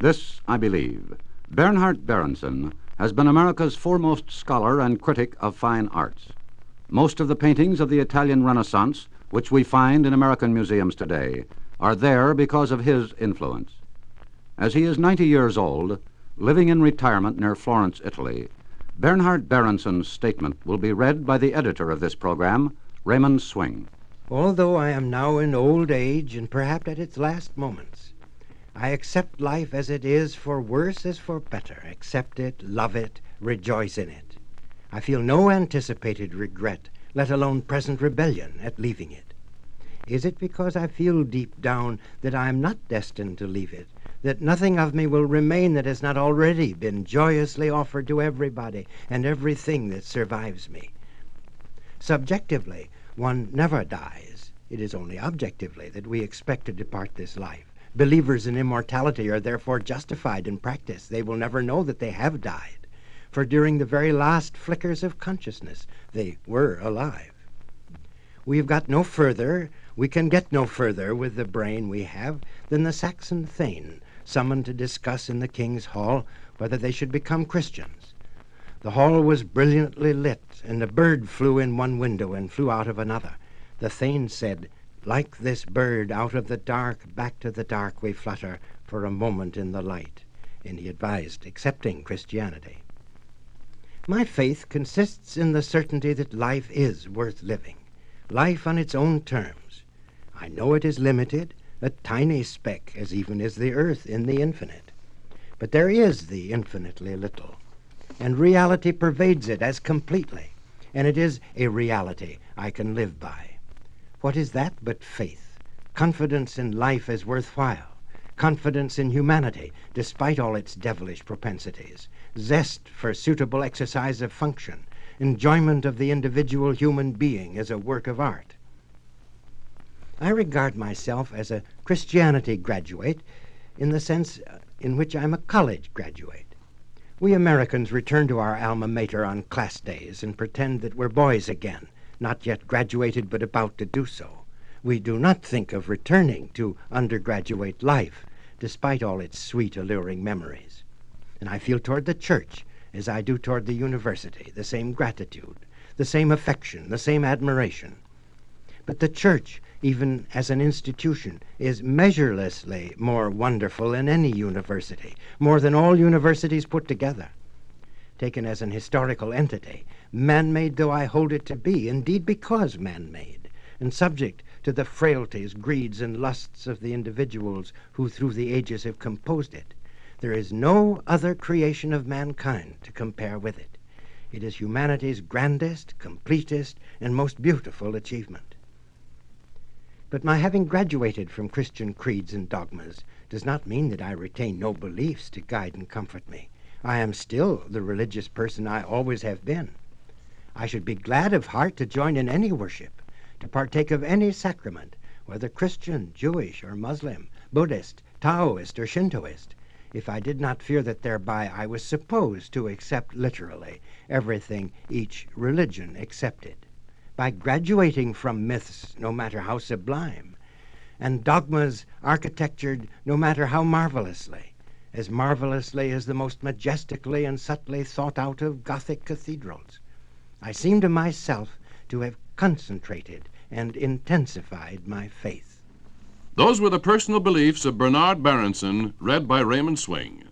This, I believe. Bernhard Berenson has been America's foremost scholar and critic of fine arts. Most of the paintings of the Italian Renaissance, which we find in American museums today, are there because of his influence. As he is 90 years old, living in retirement near Florence, Italy, Bernhard Berenson's statement will be read by the editor of this program, Raymond Swing. Although I am now in old age and perhaps at its last moments, I accept life as it is, for worse as for better. Accept it, love it, rejoice in it. I feel no anticipated regret, let alone present rebellion at leaving it. Is it because I feel deep down that I am not destined to leave it, that nothing of me will remain that has not already been joyously offered to everybody and everything that survives me? Subjectively, one never dies. It is only objectively that we expect to depart this life. Believers in immortality are therefore justified in practice. They will never know that they have died, for during the very last flickers of consciousness, they were alive. We have got no further, we can get no further with the brain we have than the Saxon Thane, summoned to discuss in the king's hall whether they should become Christians. The hall was brilliantly lit, and a bird flew in one window and flew out of another. The Thane said, "Like this bird, out of the dark, back to the dark we flutter for a moment in the light," and he advised accepting Christianity. My faith consists in the certainty that life is worth living, life on its own terms. I know it is limited, a tiny speck, as even is the earth in the infinite. But there is the infinitely little, and reality pervades it as completely, and it is a reality I can live by. What is that but faith, confidence in life as worthwhile, confidence in humanity despite all its devilish propensities, zest for suitable exercise of function, enjoyment of the individual human being as a work of art. I regard myself as a Christianity graduate in the sense in which I'm a college graduate. We Americans return to our alma mater on class days and pretend that we're boys again, not yet graduated but about to do so. We do not think of returning to undergraduate life, despite all its sweet, alluring memories. And I feel toward the church as I do toward the university, the same gratitude, the same affection, the same admiration. But the church, even as an institution, is measurelessly more wonderful than any university, more than all universities put together. Taken as an historical entity, man-made though I hold it to be, indeed because man-made, and subject to the frailties, greeds, and lusts of the individuals who through the ages have composed it, there is no other creation of mankind to compare with it. It is humanity's grandest, completest, and most beautiful achievement. But my having graduated from Christian creeds and dogmas does not mean that I retain no beliefs to guide and comfort me. I am still the religious person I always have been. I should be glad of heart to join in any worship, to partake of any sacrament, whether Christian, Jewish, or Muslim, Buddhist, Taoist, or Shintoist, if I did not fear that thereby I was supposed to accept literally everything each religion accepted. By graduating from myths, no matter how sublime, and dogmas architectured no matter how marvelously as the most majestically and subtly thought out of Gothic cathedrals, I seem to myself to have concentrated and intensified my faith. Those were the personal beliefs of Bernhard Berenson, read by Raymond Swing.